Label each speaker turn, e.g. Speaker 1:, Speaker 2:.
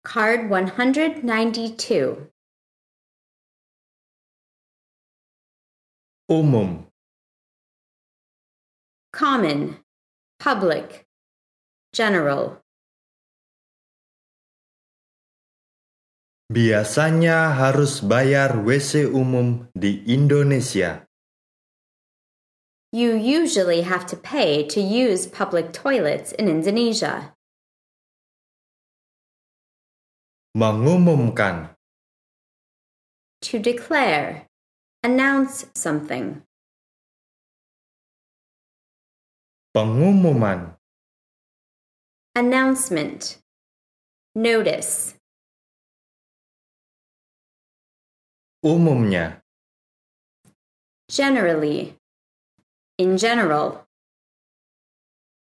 Speaker 1: Card 192.
Speaker 2: Umum,
Speaker 1: Common, public, general.
Speaker 2: biasanya harus bayar WC umum di Indonesia.
Speaker 1: You usually have to pay to use public toilets in Indonesia.
Speaker 2: Mengumumkan,
Speaker 1: To declare, announce something.
Speaker 2: pengumuman,
Speaker 1: Announcement, notice.
Speaker 2: umumnya,
Speaker 1: Generally, in general.